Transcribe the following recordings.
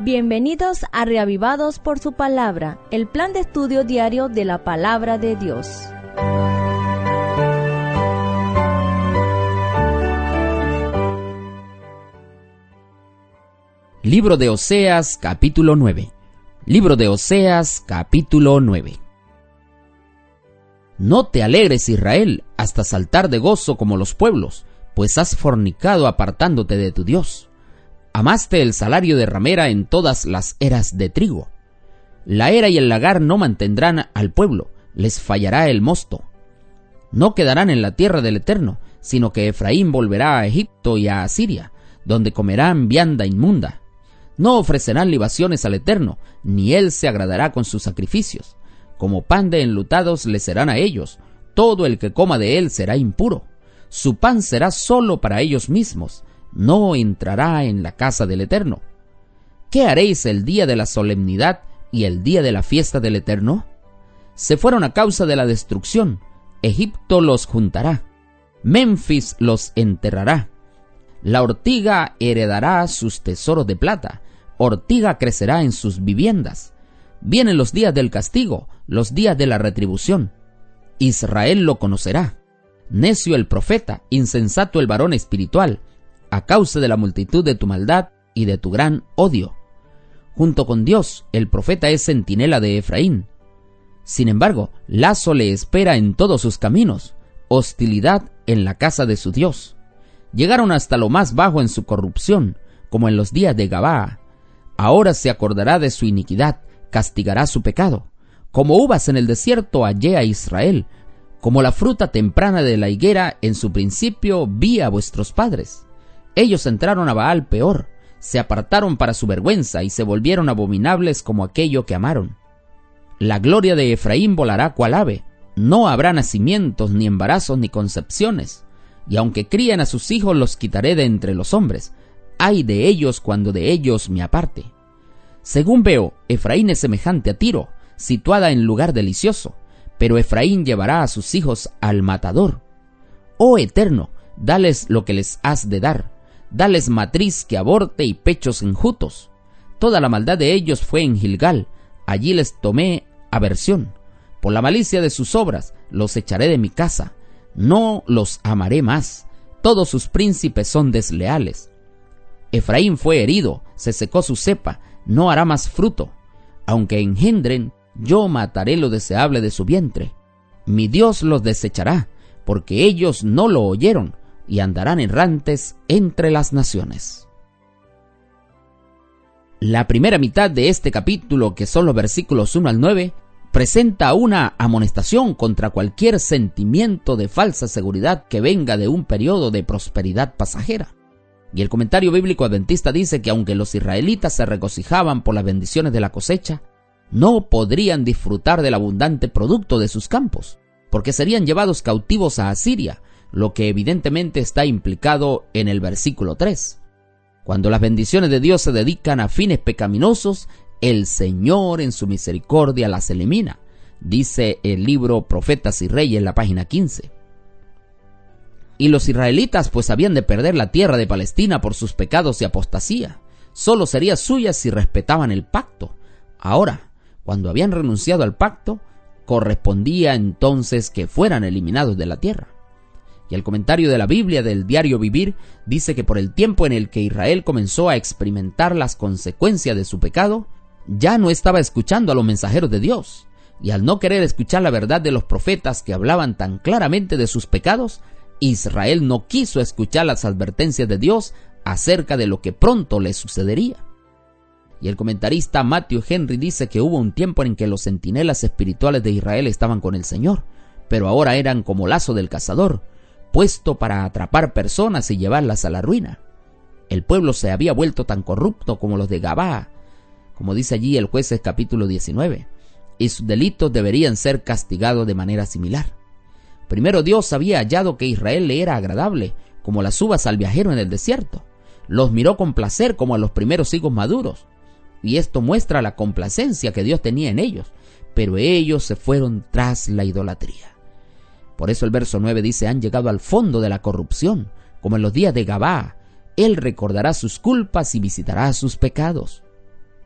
Bienvenidos a Reavivados por su Palabra, el plan de estudio diario de la Palabra de Dios. Libro de Oseas, capítulo 9. Libro de Oseas, capítulo 9. No te alegres, Israel, hasta saltar de gozo como los pueblos, pues has fornicado apartándote de tu Dios. Amaste el salario de ramera en todas las eras de trigo. La era y el lagar no mantendrán al pueblo, les fallará el mosto. No quedarán en la tierra del Eterno, sino que Efraín volverá a Egipto y a Asiria, donde comerán vianda inmunda. No ofrecerán libaciones al Eterno, ni él se agradará con sus sacrificios. Como pan de enlutados le serán a ellos, todo el que coma de él será impuro. Su pan será solo para ellos mismos, no entrará en la casa del Eterno. ¿Qué haréis el día de la solemnidad y el día de la fiesta del Eterno? Se fueron a causa de la destrucción, Egipto los juntará, Memphis los enterrará. La ortiga heredará sus tesoros de plata, ortiga crecerá en sus viviendas. Vienen los días del castigo, los días de la retribución. Israel lo conocerá. Necio el profeta, insensato el varón espiritual, a causa de la multitud de tu maldad y de tu gran odio. Junto con Dios, el profeta es centinela de Efraín. Sin embargo, lazo le espera en todos sus caminos, hostilidad en la casa de su Dios. Llegaron hasta lo más bajo en su corrupción, como en los días de Gabaa. Ahora se acordará de su iniquidad, castigará su pecado. Como uvas en el desierto hallé a Israel, como la fruta temprana de la higuera en su principio vi a vuestros padres. Ellos entraron a Baal peor, se apartaron para su vergüenza y se volvieron abominables como aquello que amaron. La gloria de Efraín volará cual ave, no habrá nacimientos, ni embarazos, ni concepciones, y aunque críen a sus hijos los quitaré de entre los hombres. Ay de ellos cuando de ellos me aparte. Según veo, Efraín es semejante a Tiro, situada en lugar delicioso, pero Efraín llevará a sus hijos al matador. Oh Eterno, dales lo que les has de dar, dales matriz que aborte y pechos enjutos. Toda la maldad de ellos fue en Gilgal, allí les tomé aversión. Por la malicia de sus obras los echaré de mi casa, no los amaré más. Todos sus príncipes son desleales. Efraín fue herido, se secó su cepa, no hará más fruto. Aunque engendren, yo mataré lo deseable de su vientre. Mi Dios los desechará, porque ellos no lo oyeron, y andarán errantes entre las naciones. La primera mitad de este capítulo, que son los versículos 1 al 9, presenta una amonestación contra cualquier sentimiento de falsa seguridad que venga de un periodo de prosperidad pasajera. Y el comentario bíblico adventista dice que aunque los israelitas se regocijaban por las bendiciones de la cosecha, no podrían disfrutar del abundante producto de sus campos, porque serían llevados cautivos a Asiria, lo que evidentemente está implicado en el versículo 3. Cuando las bendiciones de Dios se dedican a fines pecaminosos, el Señor en su misericordia las elimina, dice el libro Profetas y Reyes en la página 15. Y los israelitas pues habían de perder la tierra de Palestina por sus pecados y apostasía. Solo sería suya si respetaban el pacto. Ahora, cuando habían renunciado al pacto, correspondía entonces que fueran eliminados de la tierra. Y el comentario de la Biblia del Diario Vivir dice que por el tiempo en el que Israel comenzó a experimentar las consecuencias de su pecado, ya no estaba escuchando a los mensajeros de Dios. Y al no querer escuchar la verdad de los profetas que hablaban tan claramente de sus pecados, Israel no quiso escuchar las advertencias de Dios acerca de lo que pronto le sucedería. Y el comentarista Matthew Henry dice que hubo un tiempo en que los centinelas espirituales de Israel estaban con el Señor, pero ahora eran como lazo del cazador, puesto para atrapar personas y llevarlas a la ruina. El pueblo se había vuelto tan corrupto como los de Gabaa, como dice allí el Jueces capítulo 19, y sus delitos deberían ser castigados de manera similar. Primero Dios había hallado que Israel le era agradable, como las uvas al viajero en el desierto. Los miró con placer como a los primeros higos maduros. Y esto muestra la complacencia que Dios tenía en ellos. Pero ellos se fueron tras la idolatría. Por eso el verso 9 dice: han llegado al fondo de la corrupción, como en los días de Gabaa. Él recordará sus culpas y visitará sus pecados.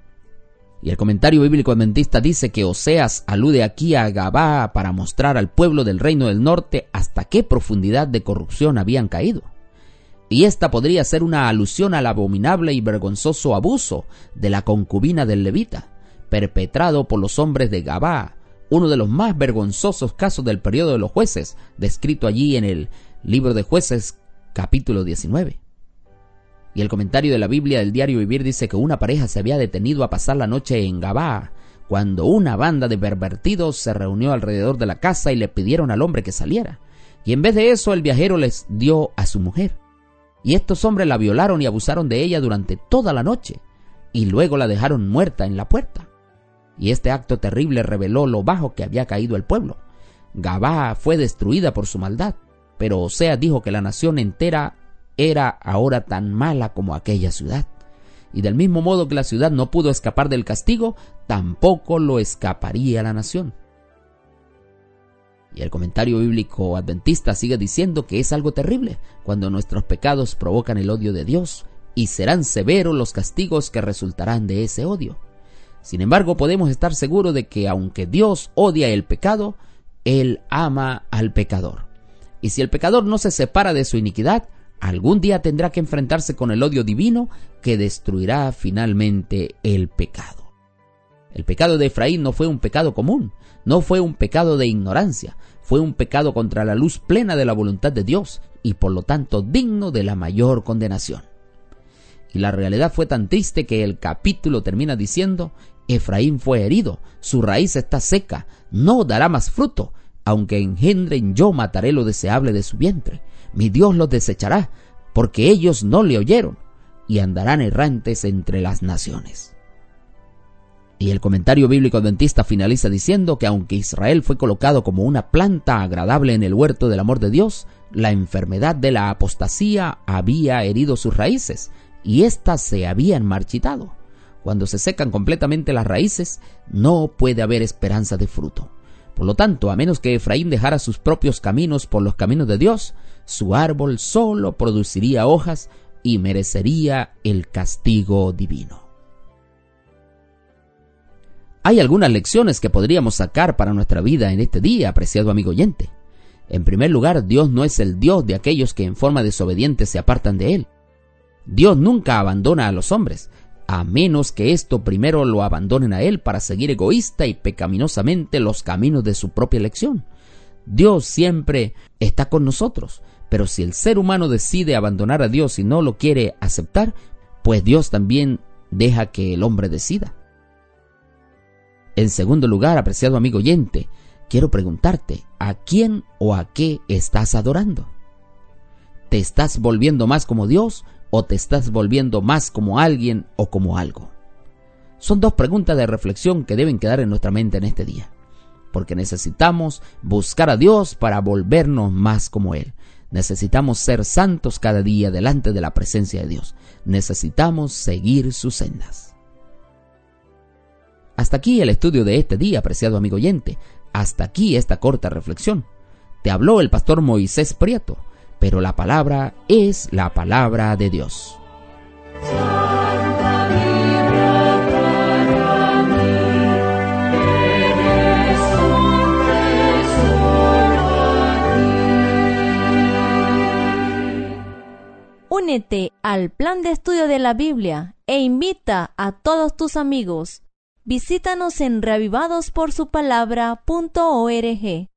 Y el comentario bíblico adventista dice que Oseas alude aquí a Gabaa para mostrar al pueblo del reino del norte hasta qué profundidad de corrupción habían caído. Y esta podría ser una alusión al abominable y vergonzoso abuso de la concubina del levita, perpetrado por los hombres de Gabaa, uno de los más vergonzosos casos del periodo de los jueces, descrito allí en el libro de Jueces, capítulo 19. Y el comentario de la Biblia del Diario Vivir dice que una pareja se había detenido a pasar la noche en Gabaa, cuando una banda de pervertidos se reunió alrededor de la casa y le pidieron al hombre que saliera. Y en vez de eso, el viajero les dio a su mujer. Y estos hombres la violaron y abusaron de ella durante toda la noche, y luego la dejaron muerta en la puerta. Y este acto terrible reveló lo bajo que había caído el pueblo. Gabaa fue destruida por su maldad, pero Oseas dijo que la nación entera era ahora tan mala como aquella ciudad. Y del mismo modo que la ciudad no pudo escapar del castigo, tampoco lo escaparía la nación. Y el comentario bíblico adventista sigue diciendo que es algo terrible cuando nuestros pecados provocan el odio de Dios, y serán severos los castigos que resultarán de ese odio. Sin embargo, podemos estar seguros de que aunque Dios odia el pecado, Él ama al pecador. Y si el pecador no se separa de su iniquidad, algún día tendrá que enfrentarse con el odio divino que destruirá finalmente el pecado. El pecado de Efraín no fue un pecado común, no fue un pecado de ignorancia, fue un pecado contra la luz plena de la voluntad de Dios y por lo tanto digno de la mayor condenación. Y la realidad fue tan triste que el capítulo termina diciendo: Efraín fue herido, su raíz está seca, no dará más fruto, aunque engendren yo mataré lo deseable de su vientre. Mi Dios los desechará, porque ellos no le oyeron, y andarán errantes entre las naciones. Y el comentario bíblico adventista finaliza diciendo que aunque Israel fue colocado como una planta agradable en el huerto del amor de Dios, la enfermedad de la apostasía había herido sus raíces, y éstas se habían marchitado. Cuando se secan completamente las raíces, no puede haber esperanza de fruto. Por lo tanto, a menos que Efraín dejara sus propios caminos por los caminos de Dios, su árbol solo produciría hojas y merecería el castigo divino. Hay algunas lecciones que podríamos sacar para nuestra vida en este día, apreciado amigo oyente. En primer lugar, Dios no es el Dios de aquellos que en forma desobediente se apartan de Él. Dios nunca abandona a los hombres, a menos que esto primero lo abandonen a Él para seguir egoísta y pecaminosamente los caminos de su propia elección. Dios siempre está con nosotros, pero si el ser humano decide abandonar a Dios y no lo quiere aceptar, pues Dios también deja que el hombre decida. En segundo lugar, apreciado amigo oyente, quiero preguntarte, ¿a quién o a qué estás adorando? ¿Te estás volviendo más como Dios o te estás volviendo más como alguien o como algo? Son dos preguntas de reflexión que deben quedar en nuestra mente en este día, porque necesitamos buscar a Dios para volvernos más como Él. Necesitamos ser santos cada día delante de la presencia de Dios. Necesitamos seguir sus sendas. Hasta aquí el estudio de este día, apreciado amigo oyente. Hasta aquí esta corta reflexión. Te habló el pastor Moisés Prieto, pero la palabra es la palabra de Dios. Únete al plan de estudio de la Biblia e invita a todos tus amigos. Visítanos en reavivadosporsupalabra.org.